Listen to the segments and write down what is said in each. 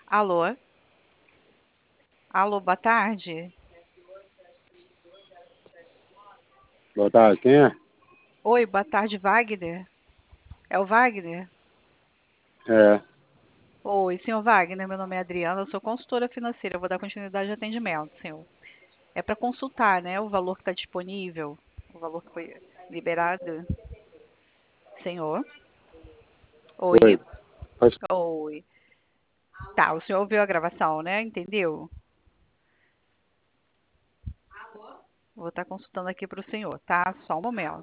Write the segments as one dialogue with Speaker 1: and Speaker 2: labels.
Speaker 1: Alô? Alô, boa tarde.
Speaker 2: Boa tarde, quem é?
Speaker 1: Oi, boa tarde, Wagner. É o Wagner?
Speaker 2: É,
Speaker 1: Oi, senhor Wagner, meu nome é Adriana, eu sou consultora financeira, eu vou dar continuidade ao atendimento, senhor. É para consultar, né, o valor que está disponível, o valor que foi liberado. Senhor? Oi?
Speaker 2: oi. Faz-
Speaker 1: Oi. Tá, o senhor ouviu a gravação, né? Entendeu? Vou estar consultando aqui para o senhor, tá? Só um momento.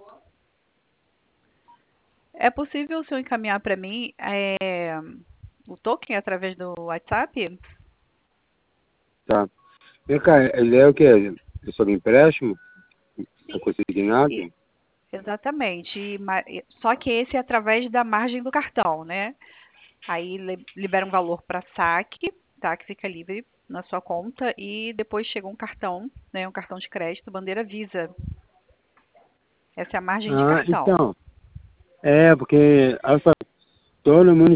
Speaker 1: É possível o senhor encaminhar para mim o token através do WhatsApp?
Speaker 2: Tá. Vem cá, ele é o quê? É sobre empréstimo? É
Speaker 1: Sim.
Speaker 2: consignado?
Speaker 1: Exatamente. Só que esse é através da margem do cartão, né? Aí libera um valor para saque, tá? Que fica livre na sua conta e depois chega um cartão, né? Um cartão de crédito, bandeira Visa. Essa é a margem de
Speaker 2: Ah,
Speaker 1: cartão.
Speaker 2: então. Porque todo mundo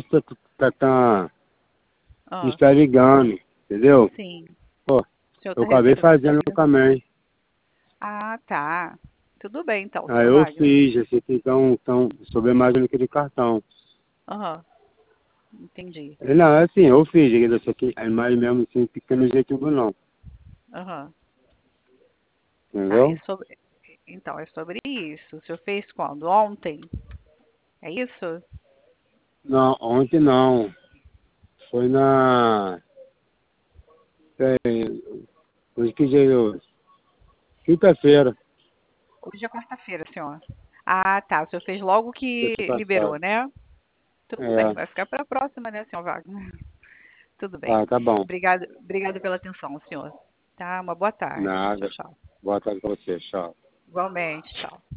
Speaker 2: me
Speaker 1: Ah,
Speaker 2: está ligando, entendeu?
Speaker 1: sim.
Speaker 2: Pô,
Speaker 1: O senhor
Speaker 2: eu
Speaker 1: está
Speaker 2: acabei
Speaker 1: recebendo muita
Speaker 2: fazendo
Speaker 1: ligação.
Speaker 2: também.
Speaker 1: Ah, tá. Tudo bem então,
Speaker 2: Aí
Speaker 1: senhor
Speaker 2: eu
Speaker 1: Wagner.
Speaker 2: fiz, esse aqui tão sobre a margem daquele cartão.
Speaker 1: Aham, entendi.
Speaker 2: Não, é assim, eu fiz, isso aqui é mais mesmo assim, pequeno jeito não,
Speaker 1: Aham. Tá,
Speaker 2: entendeu?
Speaker 1: então, é sobre isso. O senhor fez quando? Ontem? É isso?
Speaker 2: Não, ontem não. Foi na. Hoje que dia é hoje? Quinta-feira,
Speaker 1: Hoje é quarta-feira, senhor. Ah, tá. O senhor fez logo que
Speaker 2: terça
Speaker 1: liberou,
Speaker 2: passada.
Speaker 1: né? Tudo bem.
Speaker 2: É,
Speaker 1: Vai ficar para a próxima, né, senhor Wagner? Tudo bem.
Speaker 2: tá bom.
Speaker 1: Obrigado pela atenção, senhor. Tá? Uma boa tarde. Tchau,
Speaker 2: Nada.
Speaker 1: tchau.
Speaker 2: Boa tarde pra você, tchau.
Speaker 1: Igualmente, tchau.